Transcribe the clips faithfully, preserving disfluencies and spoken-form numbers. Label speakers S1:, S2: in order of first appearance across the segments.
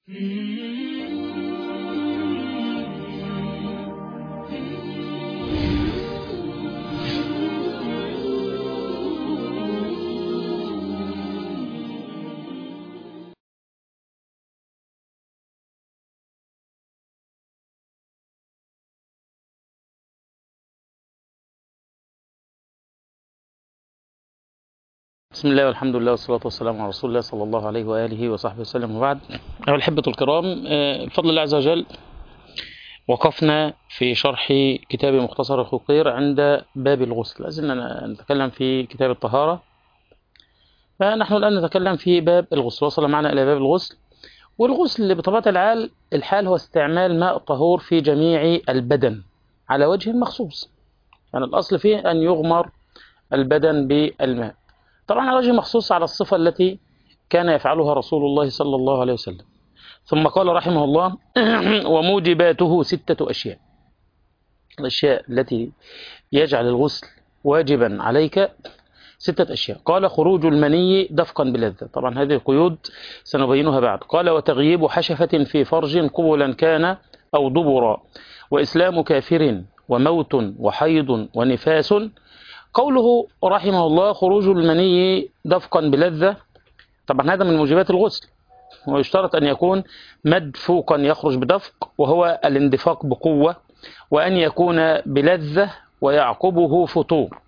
S1: بسم الله والحمد لله والصلاة والسلام على رسول الله صلى الله عليه وآله وصحبه وسلم، وبعد. أيها الأحبة الكرام، بفضل الله عز وجل وقفنا في شرح كتاب مختصر الخقير عند باب الغسل. لازلنا نتكلم في كتاب الطهارة، فنحن الآن نتكلم في باب الغسل. وصل معنا إلى باب الغسل، والغسل بطبيعة الحال الحال هو استعمال ماء طهور في جميع البدن على وجه مخصوص. يعني الأصل فيه أن يغمر البدن بالماء، طبعا على وجه مخصوص على الصفة التي كان يفعلها رسول الله صلى الله عليه وسلم. ثم قال رحمه الله: وموجباته ستة أشياء. الأشياء التي يجعل الغسل واجبا عليك ستة أشياء. قال: خروج المني دفقا بلذة، طبعا هذه القيود سنبينها بعد. قال: وتغييب حشفة في فرج قبلا كان أو دبرا، وإسلام كافر، وموت، وحيض، ونفاس. قوله رحمه الله: خروج المني دفقا بلذة، طبعا هذا من موجبات الغسل، ويشترط أن يكون مدفوقا يخرج بدفق، وهو الاندفاق بقوة، وأن يكون بلذة ويعقبه فطور.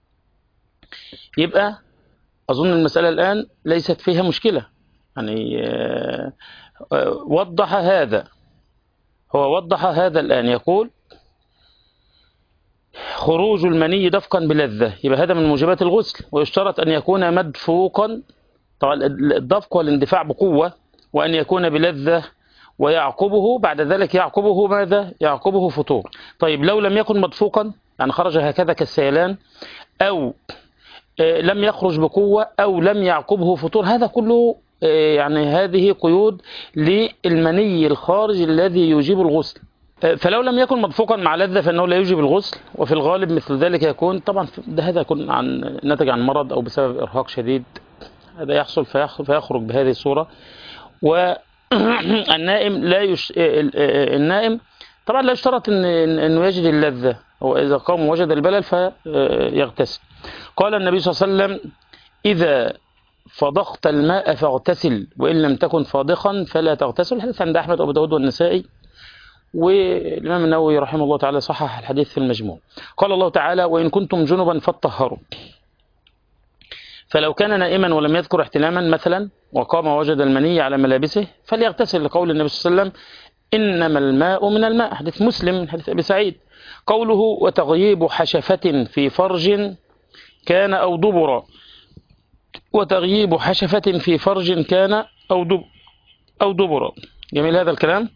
S1: يبقى أظن المسألة الآن ليست فيها مشكلة، يعني وضح هذا، هو وضح هذا الآن، يقول: خروج المني دفقا بلذة، يبقى هذا من موجبات الغسل، ويشترط أن يكون مدفوقا، طبعا الدفق والاندفاع بقوة، وأن يكون بلذة، ويعقبه بعد ذلك يعقبه ماذا؟ يعقبه فطور. طيب لو لم يكن مدفوقا، يعني خرج هكذا كالسيلان، أو لم يخرج بقوة، أو لم يعقبه فطور، هذا كله يعني هذه قيود للمني الخارج الذي يجيب الغسل. فلو لم يكن مدفوقا مع لذة فإنه لا يجب الغسل، وفي الغالب مثل ذلك يكون، طبعا ده هذا يكون عن نتج عن مرض أو بسبب إرهاق شديد، هذا يحصل فيخرج بهذه الصورة. والنائم لا يش... النائم طبعا لا يشترط إن... أنه يجد اللذة، هو إذا قام وجد البلل فيغتسل. قال النبي صلى الله عليه وسلم: إذا فضخت الماء فاغتسل، وإن لم تكن فاضخا فلا تغتسل. الحديث عند أحمد وأبو داود والنسائي، والإمام النووي رحمه الله تعالى صحح الحديث في المجموع. قال الله تعالى: وإن كنتم جنبا فاطهروا. فلو كان نائما ولم يذكر احتلاما مثلا، وقام وجد المني على ملابسه، فليغتسل، لقول النبي صلى الله عليه وسلم: إنما الماء من الماء، حديث مسلم من حديث أبي سعيد. قوله: وتغييب حشفة في فرج كان أو دبرا، وتغييب حشفة في فرج كان أو دب أو دبرا. جميل هذا الكلام.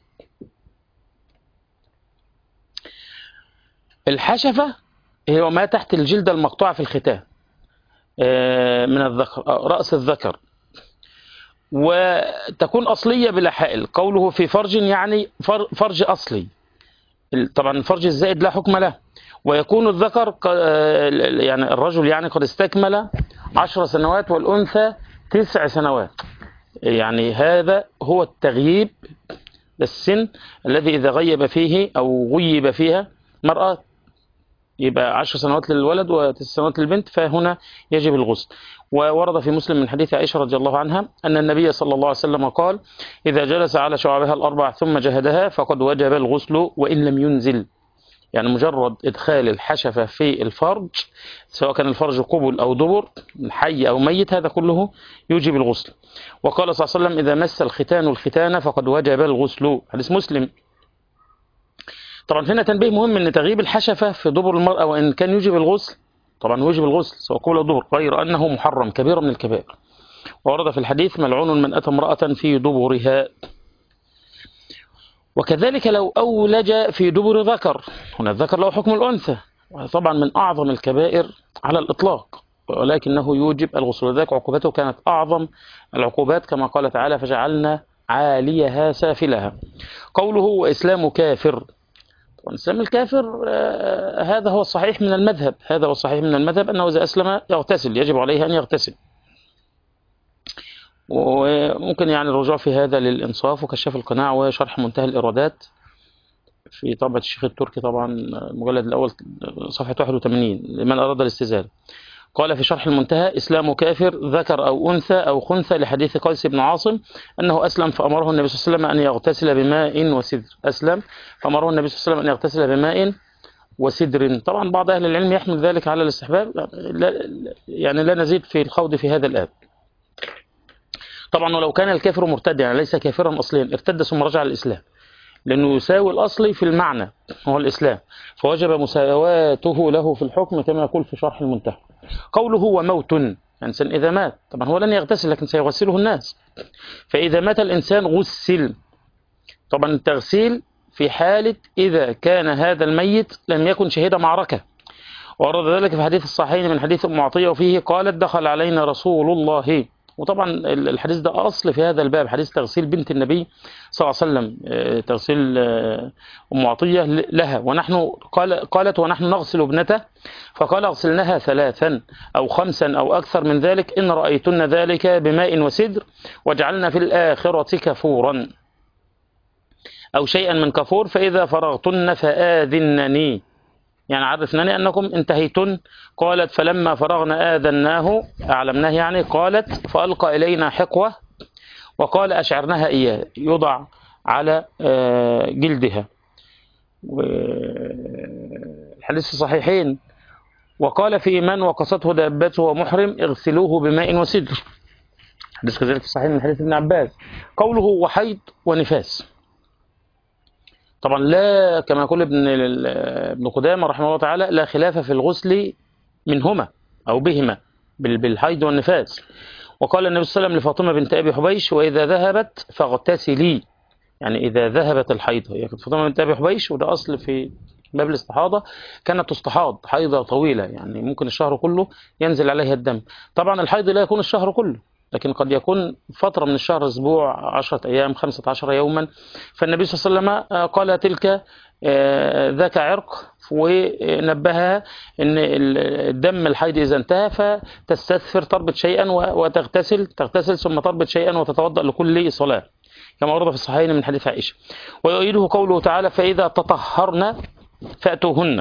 S1: الحشفة هي ما تحت الجلد المقطوعة في الختان من الذكر، رأس الذكر، وتكون أصلية بلا حائل. قوله في فرج يعني فرج أصلي، طبعا الفرج الزائد لا حكم له. ويكون الذكر يعني الرجل يعني قد استكمل عشر سنوات، والأنثى تسع سنوات، يعني هذا هو التغييب، السن الذي إذا غيب فيه أو غيب فيها مرأة، يبقى عشر سنوات للولد وتسع سنوات للبنت، فهنا يجب الغسل. وورد في مسلم من حديث عائشة رضي الله عنها أن النبي صلى الله عليه وسلم قال: إذا جلس على شعبها الأربع ثم جهدها فقد وجب الغسل وإن لم ينزل. يعني مجرد إدخال الحشفة في الفرج، سواء كان الفرج قبل أو دبر، حي أو ميت، هذا كله يوجب الغسل. وقال صلى الله عليه وسلم: إذا مس الختان الختان فقد وجب الغسل، حديث مسلم. طبعا هنا تنبيه مهم، ان تغييب الحشفة في دبر المرأة وان كان يوجب الغسل، طبعا يوجب الغسل سواء قبل او دبر، غير انه محرم كبيرة من الكبائر. ورد في الحديث: ملعون من اتى امرأة في دبرها. وكذلك لو اولج في دبر ذكر، هنا الذكر له حكم الانثى، طبعا من اعظم الكبائر على الاطلاق، ولكنه يوجب الغسل، وذلك عقوبته كانت اعظم العقوبات، كما قال تعالى: فجعلنا عاليها سافلها. قوله: واسلام كافر. والإسلام الكافر آه هذا هو الصحيح من المذهب، هذا هو الصحيح من المذهب أنه إذا أسلم يغتسل، يجب عليه أن يغتسل. وممكن يعني الرجوع في هذا للإنصاف وكشاف القناع وشرح منتهى الإرادات في طبعة الشيخ التركي طبعا المجلد الأول صفحة واحد وثمانين لمن أراد الاستزادة. قال في شرح المنتهى: إسلام كافر ذكر أو أنثى أو خنثى، لحديث قيس بن عاصم أنه أسلم فأمره النبي صلى الله عليه وسلم أن يغتسل بماء وسدر. أسلم فأمره النبي صلى الله عليه وسلم أن يغتسل بماء وسدر. طبعا بعض أهل العلم يحمل ذلك على الاستحباب، لا يعني لا نزيد في الخوض في هذا الآب. طبعا ولو كان الكافر مرتدا يعني ليس كافرا أصليا، ارتد ثم رجع الإسلام، لأنه يساوي الأصل في المعنى هو الإسلام، فوجب مساواته له في الحكم كما يقول في شرح المنتهى. قوله وموت، الإنسان إذا مات طبعا هو لن يغتسل لكن سيغسله الناس، فإذا مات الإنسان غسل. طبعا التغسيل في حالة إذا كان هذا الميت لم يكن شهيد معركة، ورد ذلك في حديث الصحيحين من حديث أم عطية وفيه قالت: دخل علينا رسول الله. وطبعا الحديث ده أصل في هذا الباب، حديث تغسيل بنت النبي صلى الله عليه وسلم، تغسيل أم عطية لها، ونحن قال قالت ونحن نغسل ابنته، فقال: اغسلنها ثلاثا أو خمسا أو أكثر من ذلك إن رأيتن ذلك بماء وسدر، وجعلنا في الآخرة كفورا أو شيئا من كفور، فإذا فرغتن فآذنني، يعني عرفنني أنكم انتهيتن. قالت: فلما فرغنا آذناه، أعلمناه يعني. قالت: فألقى إلينا حقوة وقال: أشعرناها إياه، يوضع على جلدها. الحديث في الصحيحين: وقال في من وقصته دابته ومحرم: اغسلوه بماء وسدر. حديث كذلك في الصحيحين من حديث ابن عباس. قوله وحيض ونفاس، طبعا لا كما يقول ابن ابن قدامة رحمه الله تعالى: لا خلاف في الغسل منهما أو بهما بالحيض والنفاس. وقال النبي صلى الله عليه وسلم لفاطمة بنت أبي حبيش: وإذا ذهبت فاغتسلي، يعني إذا ذهبت الحيض. هي كانت فاطمة بنت أبي حبيش، وده أصل في باب الاستحاضة، كانت تستحاض حيضة طويلة، يعني ممكن الشهر كله ينزل عليها الدم. طبعا الحيض لا يكون الشهر كله، لكن قد يكون فترة من الشهر، أسبوع، عشرة أيام، خمسة عشر يوما. فالنبي صلى الله عليه وسلم قال تلك ذاك عرق، ونبهها أن الدم الحيض إذا انتهى فتستثفر تربط شيئا وتغتسل تغتسل ثم تربط شيئا وتتوضأ لكل صلاة، كما ورد في الصحيحين من حديث عائشة. ويؤيده قوله تعالى: فإذا تطهرن فأتوهن.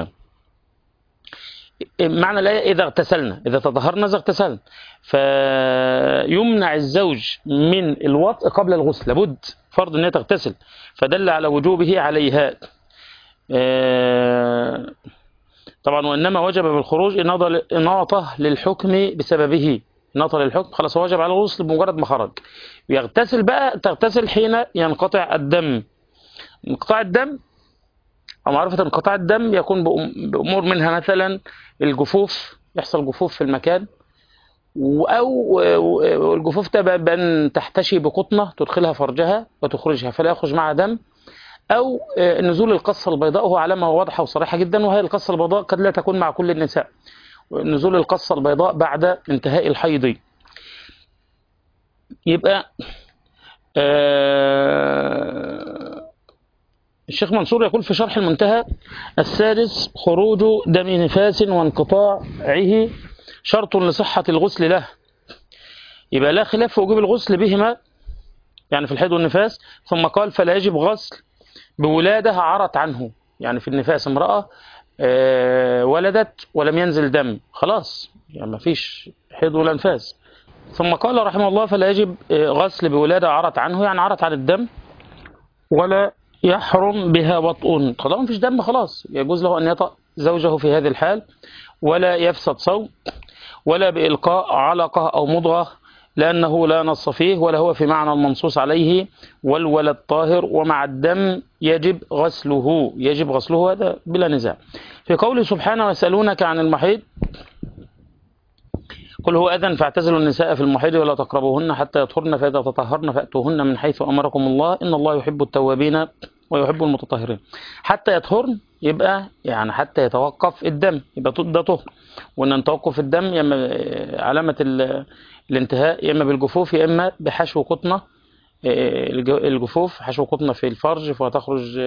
S1: معنى الآية إذا اغتسلنا، إذا تطهرنا إذا اغتسلنا، فيمنع الزوج من الوطء قبل الغسل، لابد فرض أن تغتسل، فدل على وجوبه عليها. طبعا وإنما وجب بالخروج إناطة للحكم بسببه، إناطة للحكم خلاص وجب على الغسل بمجرد ما خرج. يغتسل بقى، تغتسل حين ينقطع الدم. انقطاع الدم أو معرفة انقطاع الدم يكون بأمور منها مثلا الجفوف، يحصل جفوف في المكان، أو الجفوف تبقى تحتشي بقطنة تدخلها فرجها وتخرجها فلا يخرج معها دم، أو نزول القصة البيضاء، وهو علامة واضحة وصريحة جدا، وهي القصة البيضاء قد لا تكون مع كل النساء، نزول القصة البيضاء بعد انتهاء الحيض. يبقى آه الشيخ منصور يقول في شرح المنتهى: السادس خروج دم نفاس وانقطاعه شرط لصحة الغسل له. يبقى لا خلاف في وجوب الغسل بهما، يعني في الحيض والنفاس. ثم قال: فلا يجب غسل بولادة عرت عنه، يعني في النفاس امرأة ولدت ولم ينزل دم، خلاص يعني ما فيش حيض ولا نفاس. ثم قال رحمه الله: فلا يجب غسل بولادة عرت عنه، يعني عرت عن الدم، ولا يحرم بها وطء، طالما مفيش دم خلاص يجوز له أن يطأ زوجه في هذه الحال، ولا يفسد صوم، ولا بإلقاء علقة أو مضغة، لأنه لا نص فيه ولا هو في معنى المنصوص عليه. والولد طاهر، ومع الدم يجب غسله، يجب غسله، هذا بلا نزاع. في قوله سبحانه: ويسألونك عن المحيض قل هو أذن فاعتزلوا النساء في المحيض ولا تقربوهن حتى يطهرن، فإذا تطهرن فأتوهن من حيث أمركم الله إن الله يحب التوابين ويحب المتطهرين. حتى يطهرن يبقى يعني حتى يتوقف الدم، يبقى ده طهر. وإن توقف الدم يا إما علامة الانتهاء، يا إما بالجفوف يا إما بحشو قطنة، الجفوف حشو قطنة في الفرج فتخرج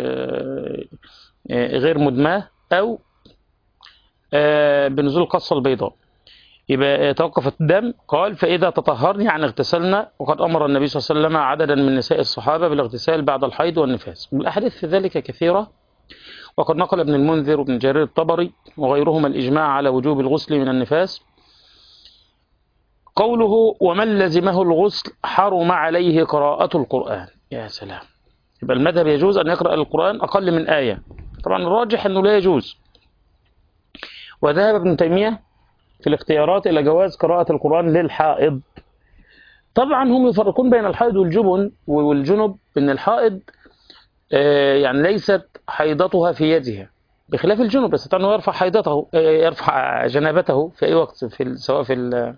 S1: غير مدماه، أو بنزول القصة البيضاء. يبقى توقف الدم. قال فإذا تطهرن يعني اغتسلنا، وقد أمر النبي صلى الله عليه وسلم عددا من نساء الصحابة بالاغتسال بعد الحيض والنفاس. والأحاديث في ذلك كثيرة، وقد نقل ابن المنذر وابن جرير الطبري وغيرهما الإجماع على وجوب الغسل من النفاس. قوله ومن لزمه الغسل حرم عليه قراءة القرآن. يا سلام، يبقى المذهب يجوز أن يقرأ القرآن أقل من آية. طبعا الراجح أنه لا يجوز، وذهب ابن تيمية في الاختيارات إلى جواز قراءة القرآن للحائض. طبعا هم يفرقون بين الحائض والجبن والجنب، ان الحائض يعني ليست حيضتها في يدها بخلاف الجنب، بس انه يرفع حيضته يرفع جنابته في اي وقت، في سواء في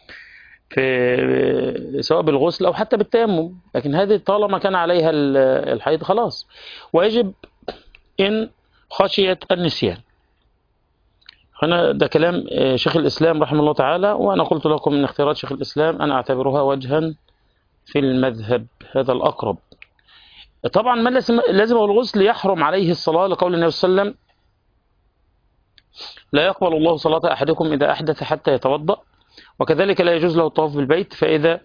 S1: في سواء بالغسل او حتى بالتيمم. لكن هذه طالما كان عليها الحيض خلاص، ويجب ان خشيت النسيان. هنا ده كلام شيخ الإسلام رحمه الله تعالى، وأنا قلت لكم من اختيارات شيخ الإسلام أنا أعتبرها وجها في المذهب، هذا الأقرب. طبعا من لازمه الغسل يحرم عليه الصلاة، لقول النبي صلى الله عليه وسلم لا يقبل الله صلاة أحدكم إذا أحدث حتى يتوضأ، وكذلك لا يجوز له الطواف بالبيت. فإذا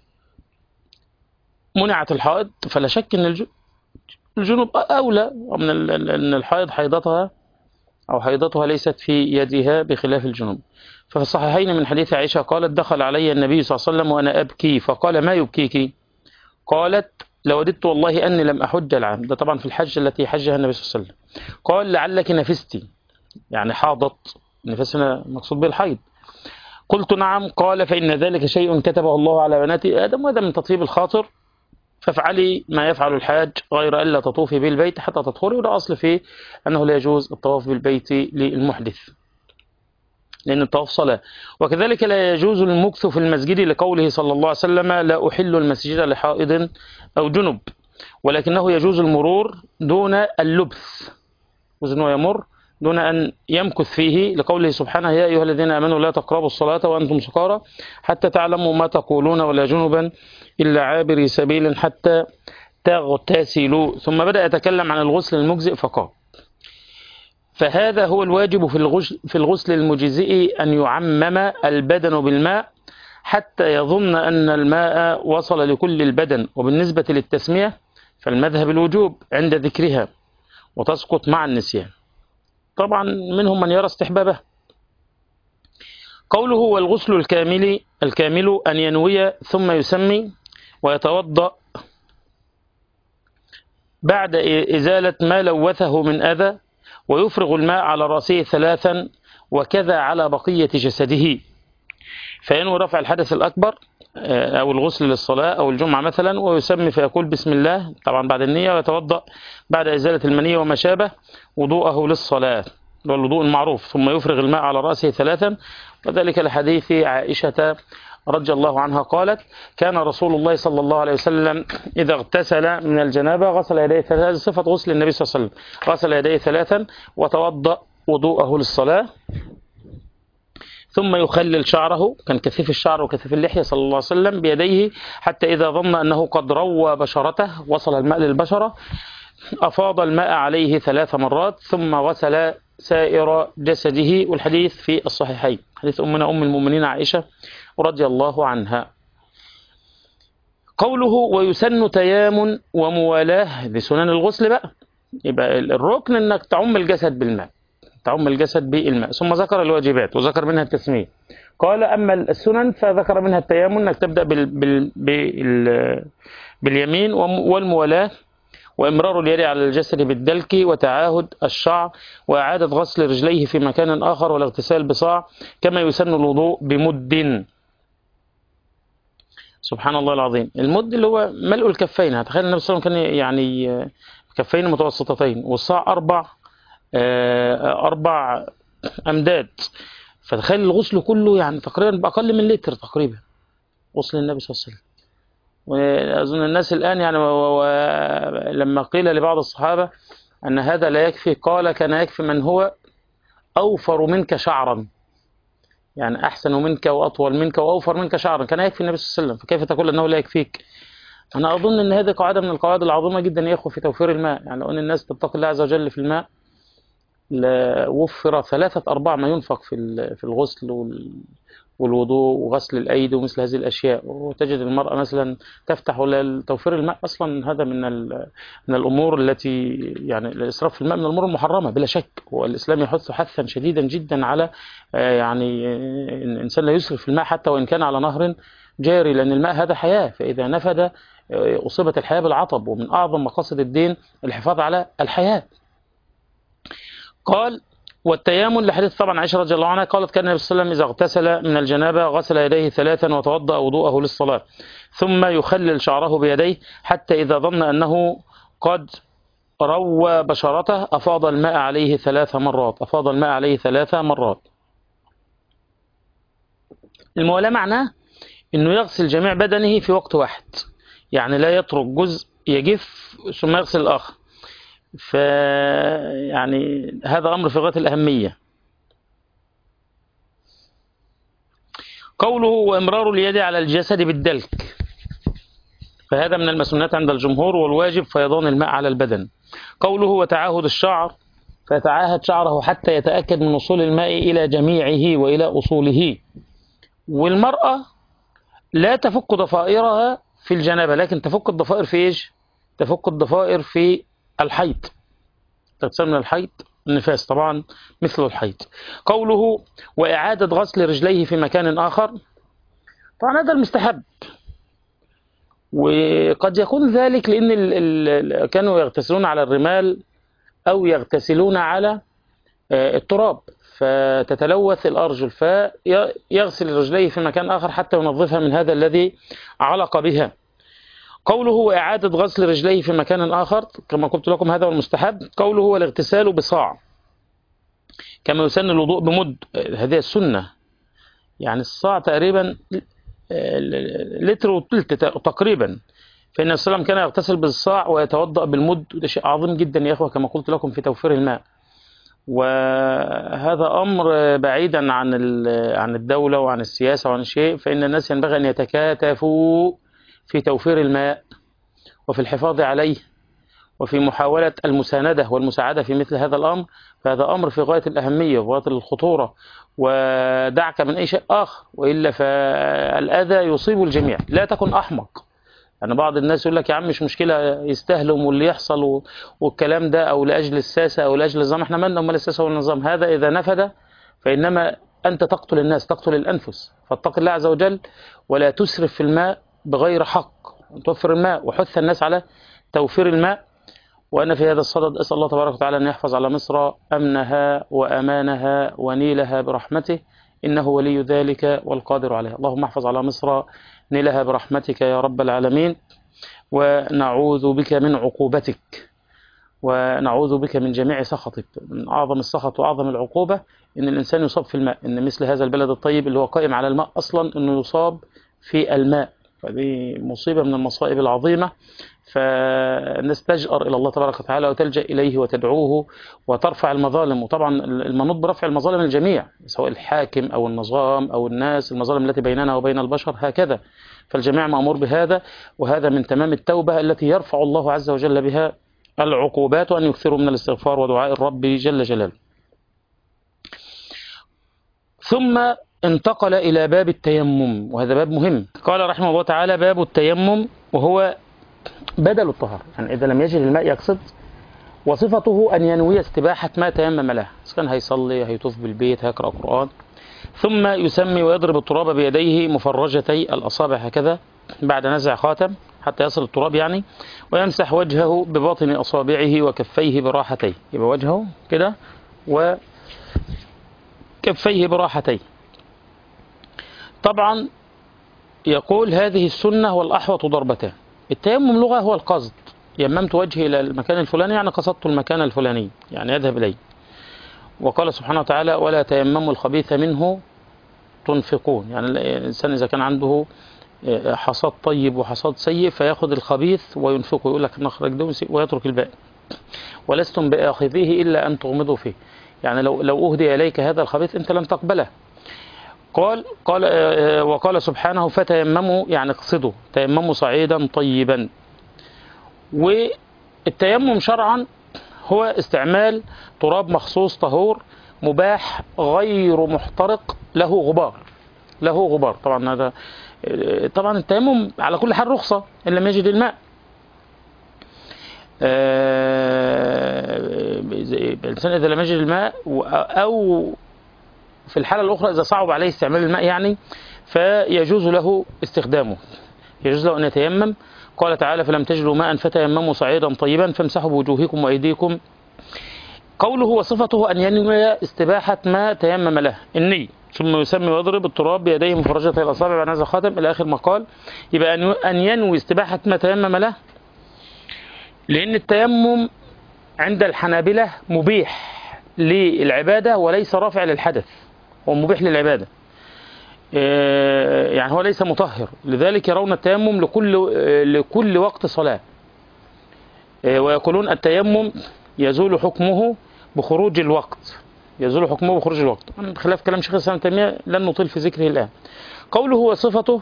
S1: منعت الحائض فلا شك أن الجنوب أولى من أن الحائض حيضتها أو حيضتها ليست في يدها بخلاف الجنوب. ففي الصحيحين من حديث عائشة قالت دخل علي النبي صلى الله عليه وسلم وأنا أبكي فقال ما يبكيك؟ قالت لوددت والله أني لم أحج العام. ده طبعا في الحج التي حجها النبي صلى الله عليه وسلم. قال لعلك نفستي، يعني حاضت، نفسنا مقصود به الحيض. قلت نعم. قال فإن ذلك شيء كتبه الله على بنات آدم، وهذا من تطيب الخاطر، فافعلي ما يفعل الحاج غير ألا تطوفي بالبيت حتى تطهري. وده أصل فيه أنه لا يجوز الطواف بالبيت للمحدث لأن الطواف صلاة. وكذلك لا يجوز المكث في المسجد لقوله صلى الله عليه وسلم لا أحل المسجد لحائض أو جنب، ولكنه يجوز المرور دون اللبث، وزنه يمر دون أن يمكث فيه، لقوله سبحانه يا أيها الذين آمنوا لا تقربوا الصلاة وأنتم سكارى حتى تعلموا ما تقولون ولا جنبا إلا عابري سبيل حتى تغتسلوا. ثم بدأ يتكلم عن الغسل المجزئ فقال فهذا هو الواجب في الغسل, في الغسل المجزئ أن يعمم البدن بالماء حتى يظن أن الماء وصل لكل البدن. وبالنسبة للتسمية فالمذهب الوجوب عند ذكرها وتسقط مع النسيان. طبعا منهم من يرى استحبابه. قوله والغسل الكامل الكامل أن ينوي ثم يسمي ويتوضأ بعد إزالة ما لوثه من أذى، ويفرغ الماء على رأسه ثلاثا وكذا على بقية جسده. فينوي رفع الحدث الأكبر أو الغسل للصلاة أو الجمعة مثلا، ويسمي فيقول بسم الله طبعا بعد النية، ويتوضأ بعد إزالة المنية وما شابه وضوءه للصلاة والوضوء المعروف، ثم يفرغ الماء على رأسه ثلاثا. وذلك لحديث عائشة رضي الله عنها قالت كان رسول الله صلى الله عليه وسلم إذا اغتسل من الجنابة غسل يديه ثلاثا، صفة غسل النبي صلى الله عليه وسلم، غسل يديه ثلاثا وتوضأ وضوءه للصلاة، ثم يخلل شعره، كان كثيف الشعر وكثيف اللحية صلى الله عليه وسلم بيديه حتى إذا ظن أنه قد روى بشرته وصل الماء للبشرة أفاض الماء عليه ثلاث مرات ثم غسل سائر جسده. والحديث في الصحيحين حديث أمنا أم المؤمنين عائشة رضي الله عنها. قوله ويسن تيامن وموالاة بسنن الغسل بقى، يبقى الركن أنك تعم الجسد بالماء، تعم الجسد بالماء. ثم ذكر الواجبات وذكر منها التسمية. قال أما السنن فذكر منها التيامن، أنك تبدأ بال بال بال باليمين والموالاة، وإمرار اليد على الجسد بالدلك، وتعاهد الشعر، وإعادة غسل رجليه في مكان آخر، والاغتسال بصاع، كما يسن الوضوء بمد. سبحان الله العظيم. المد اللي هو ملء الكفين. هتخيل النبي صلى الله عليه وسلم كان يعني كفين متوسطتين، والصاع أربع أربع أمداد. فتخيل الغسل كله يعني تقريبا بأقل من لتر تقريبا غسل النبي صلى الله عليه وسلم. وأظن الناس الآن يعني لما قيل لبعض الصحابة أن هذا لا يكفي، قال كان يكفي من هو أوفر منك شعرا، يعني أحسن منك وأطول منك وأوفر منك شعرا، كان يكفي النبي صلى الله عليه وسلم، فكيف تقول أنه لا يكفيك؟ أنا أظن أن هذه قاعدة من القواعد العظيمة جدا يا إخوة في توفير الماء. يعني لو أن الناس تتقي الله عز وجل في الماء وفر ثلاثة أرباع ما ينفق في في الغسل والوضوء وغسل الأيدي ومثل هذه الأشياء. وتجد المرأة مثلا تفتح ولا توفير الماء، أصلا هذا من من الأمور التي يعني الإسراف في الماء من الأمور المحرمة بلا شك. والإسلام يحث حثا شديدا جدا على يعني إن الإنسان لا يسرف في الماء حتى وإن كان على نهر جاري، لأن الماء هذا حياة، فإذا نفد أصيبت الحياة بالعطب. ومن أعظم مقاصد الدين الحفاظ على الحياة. قال والتيامن لحديث طبعا عائشة رضي الله عنها قالت كان النبي صلى الله عليه وسلم إذا اغتسل من الجنابة غسل يديه ثلاثا وتوضأ وضوءه للصلاة، ثم يخلل شعره بيديه حتى إذا ظن أنه قد روى بشرته أفاض الماء عليه ثلاث مرات أفاض الماء عليه ثلاث مرات. الموالاة معناه أنه يغسل جميع بدنه في وقت واحد، يعني لا يترك جزء يجف ثم يغسل الآخر. ف يعني هذا أمر في غاية الأهمية. قوله وإمرار اليد على الجسد بالدلك، فهذا من المسنونات عند الجمهور، والواجب فيضان الماء على البدن. قوله وتعاهد الشعر، فيتعاهد شعره حتى يتأكد من وصول الماء إلى جميعه وإلى أصوله. والمرأة لا تفك ضفائرها في الجنابة، لكن تفك الضفائر في إيش؟ تفك الضفائر في الحيض، تغتسل من الحيض النفاس طبعا مثل الحيض. قوله وإعادة غسل رجليه في مكان آخر، طبعا هذا المستحب، وقد يكون ذلك لأن ال ال كانوا يغتسلون على الرمال أو يغتسلون على التراب فتتلوث الأرجل، فيغسل رجليه في مكان آخر حتى ينظفها من هذا الذي علق بها. قوله وإعادة غسل رجليه في مكان آخر كما قلت لكم هذا هو المستحب. قوله هو الاغتسال بصاع كما يسن الوضوء بمد، هذه السنة، يعني الصاع تقريبا لتر وثلث تقريبا، فإن السلام كان يغتسل بالصاع ويتوضأ بالمد، وده شيء عظيم جدا يا أخوة كما قلت لكم في توفير الماء. وهذا أمر بعيدا عن عن الدولة وعن السياسة وعن شيء، فإن الناس ينبغي أن يتكاتفوا في توفير الماء وفي الحفاظ عليه وفي محاولة المساندة والمساعدة في مثل هذا الأمر. فهذا أمر في غاية الأهمية وغاية الخطورة، ودعك من أي شيء آخر، وإلا فالأذى يصيب الجميع. لا تكن أحمق، يعني بعض الناس يقول لك يا عم مش مشكلة يستهلم واللي يحصل والكلام ده، أو لأجل الساسة أو لأجل النظام. احنا مالنا ومال الساسة والنظام؟ هذا إذا نفد فإنما أنت تقتل الناس، تقتل الأنفس. فاتق الله عز وجل ولا تسرف في الماء بغير حق، توفر الماء وحث الناس على توفير الماء. وأنا في هذا الصدد أسأل الله تبارك وتعالى أن يحفظ على مصر أمنها وأمانها ونيلها برحمته، إنه ولي ذلك والقادر عليه. اللهم احفظ على مصر نيلها برحمتك يا رب العالمين، ونعوذ بك من عقوبتك، ونعوذ بك من جميع سخطك. من أعظم السخط وأعظم العقوبة إن الإنسان يصاب في الماء، إن مثل هذا البلد الطيب اللي هو قائم على الماء أصلا إنه يصاب في الماء، فدي مصيبة من المصائب العظيمة. فالناس تجأر إلى الله تبارك وتعالى وتلجأ إليه وتدعوه وترفع المظالم. وطبعا المنوط برفع المظالم الجميع، سواء الحاكم أو النظام أو الناس، المظالم التي بيننا وبين البشر هكذا، فالجميع مأمور بهذا. وهذا من تمام التوبة التي يرفع الله عز وجل بها العقوبات، وأن يكثروا من الاستغفار ودعاء الرب جل جلاله. ثم انتقل إلى باب التيمم، وهذا باب مهم. قال رحمه الله تعالى باب التيمم، وهو بدل الطهارة، يعني إذا لم يجد الماء يقصد، وصفته أن ينوي استباحة ما تيمم له، إذا كان هيصلي هيطوف بالبيت هيقرأ قرآن. ثم يسمي ويضرب التراب بيديه مفرجتي الأصابع هكذا بعد نزع خاتم حتى يصل التراب يعني، ويمسح وجهه بباطن أصابعه وكفيه براحتيه، يبقى وجهه كده وكفيه براحتيه. طبعا يقول هذه السنة والأحوط ضربتان. التيمم لغة هو القصد، يممت وجهي إلى المكان الفلاني يعني قصدت المكان الفلاني، يعني يذهب إليه. وقال سبحانه وتعالى ولا تيمموا الخبيث منه تنفقون، يعني الإنسان إذا كان عنده حصاد طيب وحصاد سيء فيأخذ الخبيث وينفقه، يقول لك نخرج ده ويترك الباقي. ولستم بآخذيه إلا أن تغمضوا فيه، يعني لو لو أهدي إليك هذا الخبيث أنت لن تقبله. قال قال وقال سبحانه فتيمموا، يعني اقصدوا تيمموا صعيدا طيبا. والتيمم شرعا هو استعمال تراب مخصوص طهور مباح غير محترق له غبار، له غبار. طبعا هذا طبعا التيمم على كل حال رخصة إن لم يجد الماء. الإنسان إذا لم يجد الماء أو في الحالة الأخرى إذا صعب عليه استعمال الماء يعني فيجوز له استخدامه، يجوز له أن يتيمم. قال تعالى فلم تجدوا ماء فتيمموا صعيدا طيبا فامسحوا بوجوهكم وأيديكم. قوله وصفته أن ينوي استباحة ما تيمم له، النية، ثم يسمي ويضرب التراب بيديه مفرجة الأصابع بعد هذا الخاتم إلى آخر ما قال. يبقى أن ينوي استباحة ما تيمم له، لأن التيمم عند الحنابلة مبيح للعبادة وليس رافع للحدث، هو مبيح للعبادة، يعني هو ليس مطهر، لذلك يرون التيمم لكل لكل وقت صلاة، ويقولون التيمم يزول حكمه بخروج الوقت، يزول حكمه بخروج الوقت، خلاف كلام شيخ الإسلام ابن تيمية لن نطيل في ذكره الآن. قوله وصفته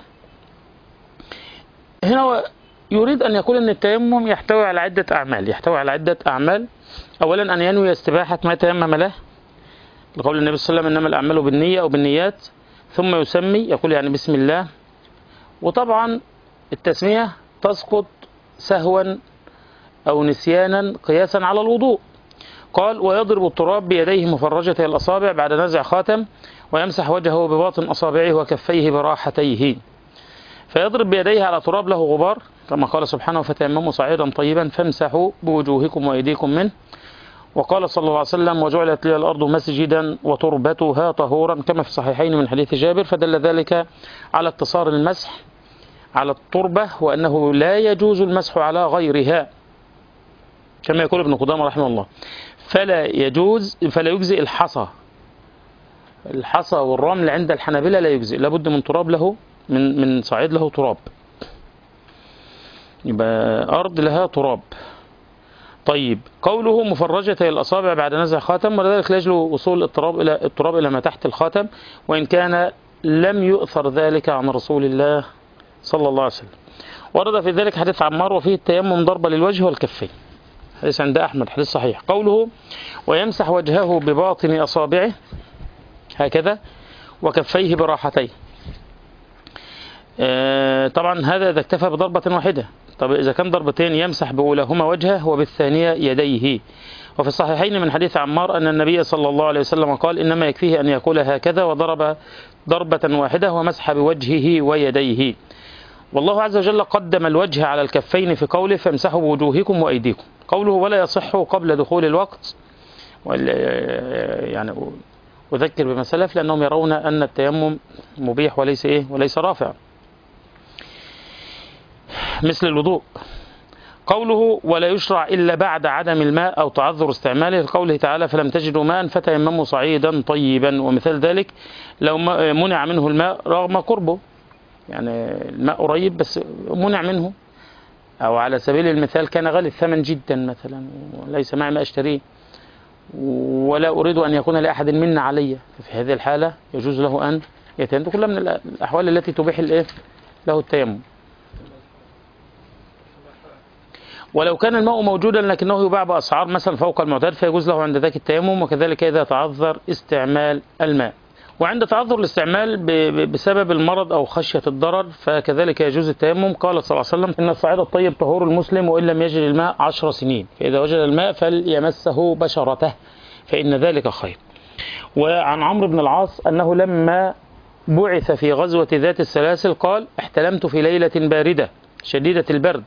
S1: هنا يريد أن يقول أن التيمم يحتوي على عدة أعمال، يحتوي على عدة أعمال. أولا أن ينوي استباحة ما تيمم له، لقول النبي صلى الله عليه وسلم إنما الأعمال بالنية أو بالنيات، ثم يسمي يقول يعني بسم الله. وطبعا التسمية تسقط سهوا أو نسيانا قياسا على الوضوء. قال ويضرب التراب بيديه مفرجة الأصابع بعد نزع خاتم ويمسح وجهه بباطن أصابعه وكفيه براحتيه. فيضرب بيديه على تراب له غبار كما قال سبحانه فتيمموا صعيدا طيبا فامسحوا بوجوهكم وأيديكم منه. وقال صلى الله عليه وسلم وجعلت لي الأرض مسجدا وتربتها طهورا كما في الصحيحين من حديث جابر، فدل ذلك على اقتصار المسح على التربة وأنه لا يجوز المسح على غيرها كما يقول ابن قدامة رحمه الله. فلا يجوز فلا يجزئ الحصى، الحصى والرمل عند الحنابلة لا يجزئ، لابد من تراب له، من من صعيد له تراب، يبقى أرض لها تراب. طيب قوله مفرجة الأصابع بعد نزع خاتم، ولذلك لا يجوز وصول التراب إلى التراب إلى ما تحت الخاتم، وإن كان لم يؤثر ذلك عن رسول الله صلى الله عليه وسلم. ورد في ذلك حديث عمار وفيه التيمم ضربة للوجه والكفين، حديث عند أحمد حديث صحيح. قوله ويمسح وجهه بباطن أصابعه هكذا وكفيه براحتيه، آه طبعا هذا إذا اكتفى بضربة واحدة. طب إذا كان ضربتين يمسح بأولاهما وجهه وبالثانية يديه. وفي الصحيحين من حديث عمار أن النبي صلى الله عليه وسلم قال إنما يكفيه أن يقول هكذا وضرب ضربة واحدة ومسح بوجهه ويديه. والله عز وجل قدم الوجه على الكفين في قوله فامسحوا بوجوهكم وأيديكم. قوله ولا يصح قبل دخول الوقت، يعني أذكر بما سلف لأنهم يرون أن التيمم مبيح وليس إيه وليس رافع مثل الوضوء. قوله ولا يشرع إلا بعد عدم الماء أو تعذر استعماله، لقوله تعالى فلم تجدوا ماء فتيمموا صعيدا طيبا. ومثال ذلك لو منع منه الماء رغم قربه، يعني الماء قريب بس منع منه، أو على سبيل المثال كان غالي الثمن جدا مثلا وليس معي ما أشتريه ولا أريد أن يكون لأحد منا علي، ففي هذه الحالة يجوز له أن يتيمم. كلها من الأحوال التي تبيح الإيه له التيمم. ولو كان الماء موجودا لكنه يباع بأسعار مثلا فوق المعتاد فيجوز له عند ذاك التيمم، وكذلك إذا تعذر استعمال الماء. وعند تعذر الاستعمال بسبب المرض أو خشية الضرر فكذلك يجوز التيمم. قال صلى الله عليه وسلم إن الصعيد الطيب طهور المسلم وإن لم يجد الماء عشر سنين، فإذا وجد الماء فليمسه بشرته فإن ذلك خير. وعن عمرو بن العاص أنه لما بعث في غزوة ذات السلاسل قال احتلمت في ليلة باردة شديدة البرد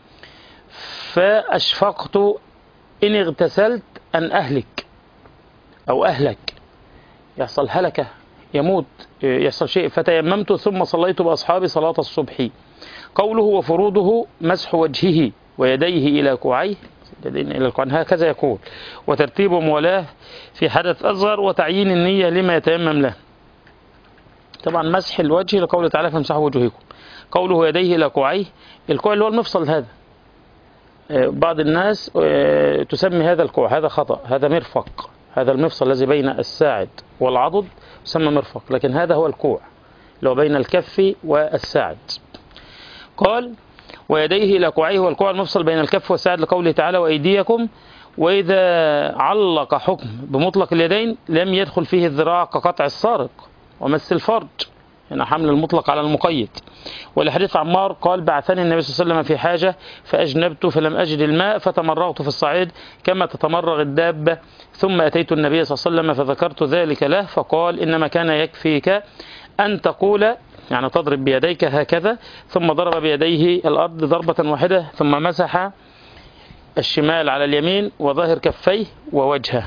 S1: فأشفقت إن اغتسلت أن أهلك أو أهلك، يحصل هلكة يموت يحصل شيء، فتيممت ثم صليت بأصحابي صلاة الصبح. قوله وفروضه مسح وجهه ويديه إلى كوعيه إلى الكوعين هكذا يقول، وترتيب موالاه في حدث أصغر وتعيين النية لما يتيمم له. طبعا مسح الوجه لقوله تعالى فامسحوا وجوهكم. قوله يديه إلى كوعيه، الكوع اللي هو المفصل هذا، بعض الناس تسمي هذا الكوع، هذا خطأ، هذا مرفق، هذا المفصل الذي بين الساعد والعضد يسمى مرفق، لكن هذا هو الكوع اللي هو بين الكف والساعد. قال ويديه إلى كوعيه، والكوع المفصل بين الكف والساعد لقوله تعالى وأيديكم. وإذا علق حكم بمطلق اليدين لم يدخل فيه الذراع كقطع السارق ومس الفرج، هنا حمل المطلق على المقيد. ولحديث عمار قال بعثني النبي صلى الله عليه وسلم في حاجة فأجنبت فلم أجد الماء فتمرغت في الصعيد كما تتمرغ الدابة، ثم أتيت النبي صلى الله عليه وسلم فذكرت ذلك له فقال إنما كان يكفيك أن تقول، يعني تضرب بيديك هكذا، ثم ضرب بيديه الأرض ضربة واحدة ثم مسح الشمال على اليمين وظاهر كفيه ووجهه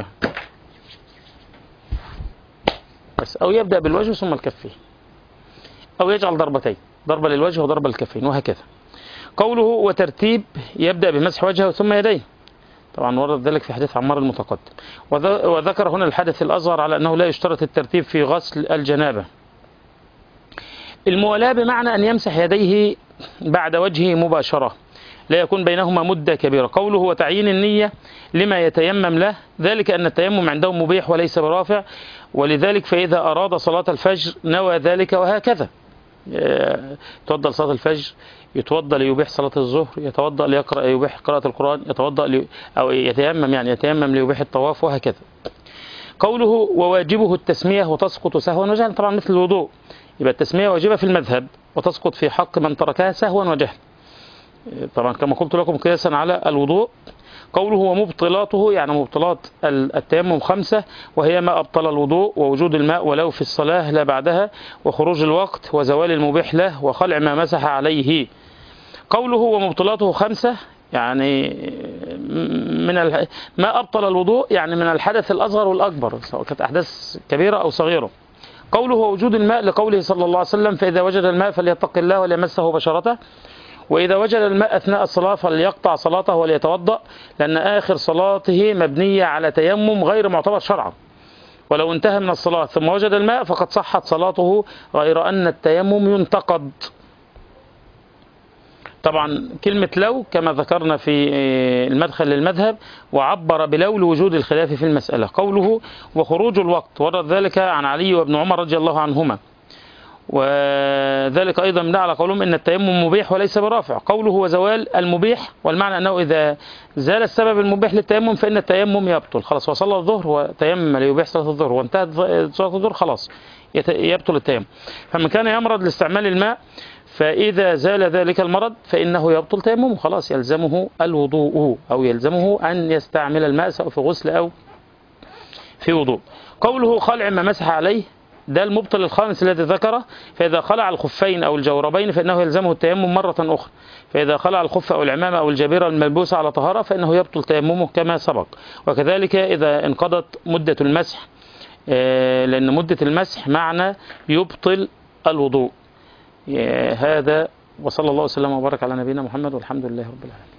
S1: بس، أو يبدأ بالوجه ثم الكفين، أو يجعل ضربتين، ضربة للوجه وضربة للكفين وهكذا. قوله وترتيب يبدأ بمسح وجهه ثم يديه، طبعا ورد ذلك في حديث عمار المتقدم. وذكر هنا الحدث الأصغر على أنه لا يشترط الترتيب في غسل الجنابة. الموالاة بمعنى أن يمسح يديه بعد وجهه مباشرة، لا يكون بينهما مدة كبيرة. قوله وتعيين النية لما يتيمم له، ذلك أن التيمم عندهم مبيح وليس برافع، ولذلك فإذا أراد صلاة الفجر نوى ذلك وهكذا. يتوضأ لصلاة الفجر، يتوضأ ليبيح صلاة الظهر، يتوضأ ليقرأ يبيح قراءة القرآن، يتوضأ لي أو يتيمم يعني يتيمم ليبيح الطواف وهكذا. قوله وواجبه التسمية وتسقط سهوا وجهلا، طبعا مثل الوضوء، يبقى التسمية واجبة في المذهب وتسقط في حق من تركها سهوا وجهلا، طبعا كما قلت لكم قياسا على الوضوء. قوله ومبطلاته يعني مبطلات التيمم خمسة، وهي ما أبطل الوضوء ووجود الماء ولو في الصلاة لا بعدها، وخروج الوقت وزوال المبيح له وخلع ما مسح عليه. قوله ومبطلاته خمسة يعني من ال... ما أبطل الوضوء يعني من الحدث الأصغر والأكبر سواء كانت أحداث كبيرة أو صغيرة. قوله ووجود الماء لقوله صلى الله عليه وسلم فإذا وجد الماء فليتق الله وليمسه بشرته، وإذا وجد الماء أثناء الصلاة فليقطع صلاته وليتوضأ، لأن آخر صلاته مبنية على تيمم غير معتبر شرعا، ولو انتهى من الصلاة ثم وجد الماء فقد صحت صلاته، غير أن التيمم ينتقد. طبعا كلمة لو كما ذكرنا في المدخل للمذهب، وعبر بلو لوجود الخلاف في المسألة. قوله وخروج الوقت ورد ذلك عن علي وابن عمر رضي الله عنهما، وذلك أيضا من على قولهم إن التيمم مبيح وليس برافع. قوله وزوال المبيح، والمعنى أنه إذا زال السبب المبيح للتيمم فإن التيمم يبطل، خلاص وصلى الظهر وتيمم ليبيح صلاة الظهر وانتهت صلاة الظهر خلاص يبطل التيمم. فمن كان يمرض لاستعمال الماء فإذا زال ذلك المرض فإنه يبطل تيممه، خلاص يلزمه الوضوء أو يلزمه أن يستعمل الماء سواء في غسل أو في وضوء. قوله خلع ما مسح عليه، ده المبطل الخامس الذي ذكره، فإذا خلع الخفين أو الجوربين فإنه يلزمه التيمم مرة أخرى، فإذا خلع الخف أو العمامة أو الجبيرة الملبوسة على طهارة فإنه يبطل تيممه كما سبق. وكذلك إذا انقضت مدة المسح، لأن مدة المسح معنى يبطل الوضوء. هذا وصلى الله وسلم وبارك على نبينا محمد والحمد لله رب العالمين.